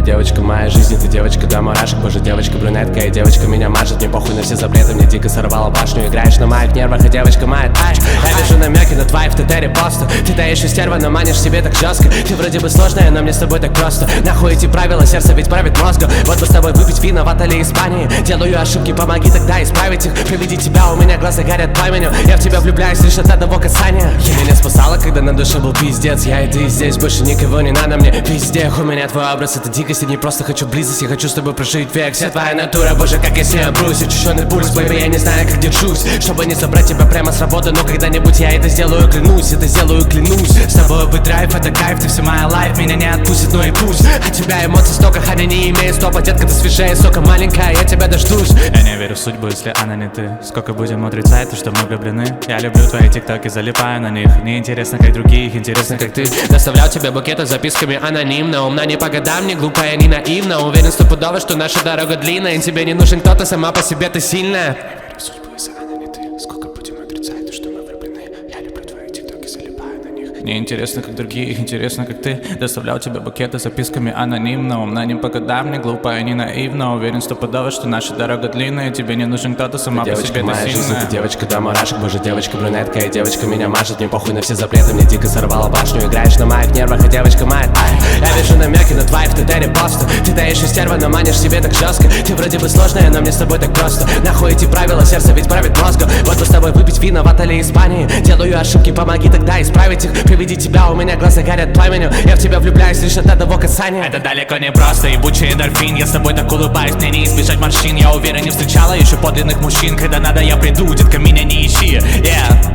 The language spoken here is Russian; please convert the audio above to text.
девочка моей жизни, ты девочка до мурашек. Боже, девочка брюнетка, и девочка меня мажет. Мне похуй на все запреты, мне дико сорвала башню. Играешь на моих нервах, и девочка моя тачка. Я вижу намеки на твои в ТТ репосты. Ты даешь и стерва, но манишь себе так жестко. Ты вроде бы сложная, но мне с тобой так просто. Нахуй эти правила, сердце ведь правит мозгом. Вот бы с тобой выпить вино в отеле Испании. Делаю ошибки, помоги тогда исправить их. При виде тебя у меня глаза горят пламенем. Я в тебя влюбляюсь лишь от одного касания. Ты меня спасала, когда на душе был пиздец. Я и ты здесь, больше никого не надо мне везде. У меня твой образ, это дикость, я не просто хочу близость. Я хочу с тобой прожить век. Вся твоя натура, боже, как я себя брусь. Учащенный пульс, бэйби, я не знаю, как держусь. Чтобы не забрать тебя прямо с работы, но когда-нибудь я это сделаю, клянусь. Это сделаю, клянусь. С тобой быть драйв, это кайф, ты вся моя лайф. Меня не отпустит, но и пусть. От тебя эмоций столько, хотя не имеет стопа. Детка, ты свежая, сока маленькая, я тебя дождусь. Я не верю в судьбу, если она не ты. Сколько будем отрицать то, что мы влюблены. Я люблю твои тиктоки, залипаю на них. Мне интересно, как других, интересно, как ты. Доставлял тебе букеты с записками анонимно. Умна не по годам, не глупая, не наивна. Уверен стопудово, что наша дорога длинная. И тебе не нужен кто-то, сама по себе ты сильная. Я верю в судьбу, если она не ты. Сколько будем отрицать то, что мы влюблены. Я люблю твои тиктоки, залипаю на них. Мне интересно, как другие, интересно, как ты. Доставлял тебе букеты с записками анонимно. Умна не по годам, не глупая, не наивна. Уверен стопудово, что наша дорога длинная. Тебе не нужен кто-то, сама по себе ты сильная. Ты девочка до мурашек, боже, девочка брюнетка, и девочка меня мажет. Мне похуй на все запреты, мне дико сорвала башню. Играешь на моих нервах, и девочка моя тайна. Я вижу намеки на твои в ТТ репосты. Ты даешь и стерва, но манишь себе так жестко. Ты вроде бы сложная, но мне с тобой так просто. Нахуй эти правила, сердце ведь правит мозгом. Вот бы с тобой выпить вино в отеле Испании. Делаю ошибки, помоги тогда исправить их. При виде тебя у меня глаза горят пламенем. Я в тебя влюбляюсь лишь от одного касания. Это далеко не просто, ебучий эндорфин. Я с тобой так улыбаюсь, мне не избежать морщин. Я уверен, не встречала еще подлинных мужчин. Когда надо, я приду, детка, меня не ищи. Yeah.